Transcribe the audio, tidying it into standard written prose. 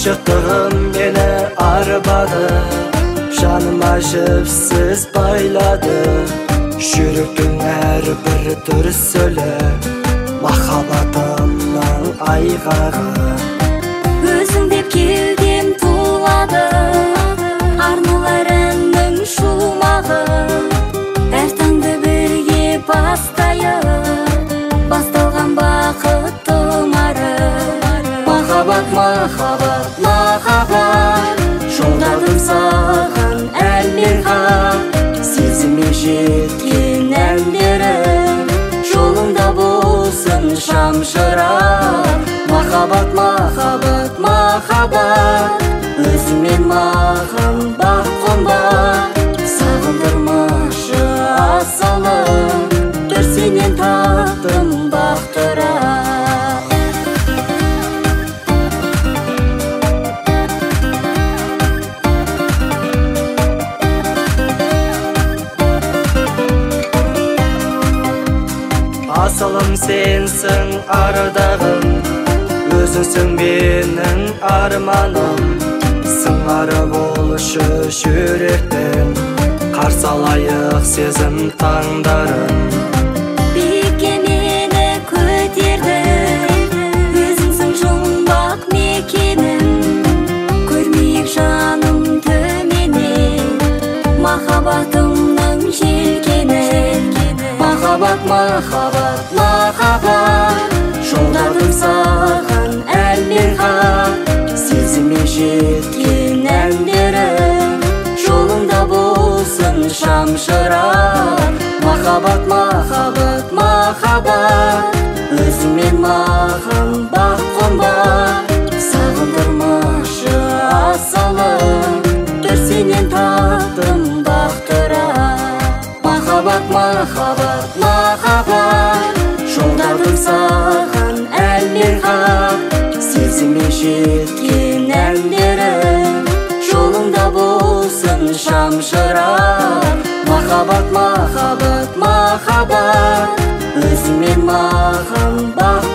Aşıktığım meni arbadı, Жаныма жіпсіз байлады. Жүректің әрбір дүрсілі махаббатымның айғағы. Өзің деп кеудем тулады, арналарының шумағы. Әр таңды бірге басталған бақыт тұмары. Махаббат, махаббат, махаббат, жолдадым саған әлмен хат. Сезіме жеткен әндерім жолыңда болсын шамшырақ. Махаббат, махаббат, махаббат, өзіңмен маған бақ қонбақ. Сағындырмашы асылым, бір сенен таптым бақтырақ. Асылым сенсің ардағым, өзіңсің менің арманым. Сыңары болшы жүректен, қарсы алайық сезім таңдарын. Биікке мені көтердің, өзіңсің жұмбақ мекенім. Көрмейік жаным төменнен, махаббатымның желкенін. Махаббат, махаббат, махаббат, жолдадым саған әлмен хат. Сезіме жеткен әндерім жолыңда болсын шамшырақ. Махаббат, махаббат, махаббат, өзіңмен маған бақ қонбақ. Сағындырмашы асылым, бір сенен таптым бақтырақ. Махаббат, махаббат, махаббат, жолдадым саған әлмен хат. Сезіме жеткен әндерім жолыңда болсын шамшырақ. Махаббат, махаббат, махаббат, өзіңмен маған бақ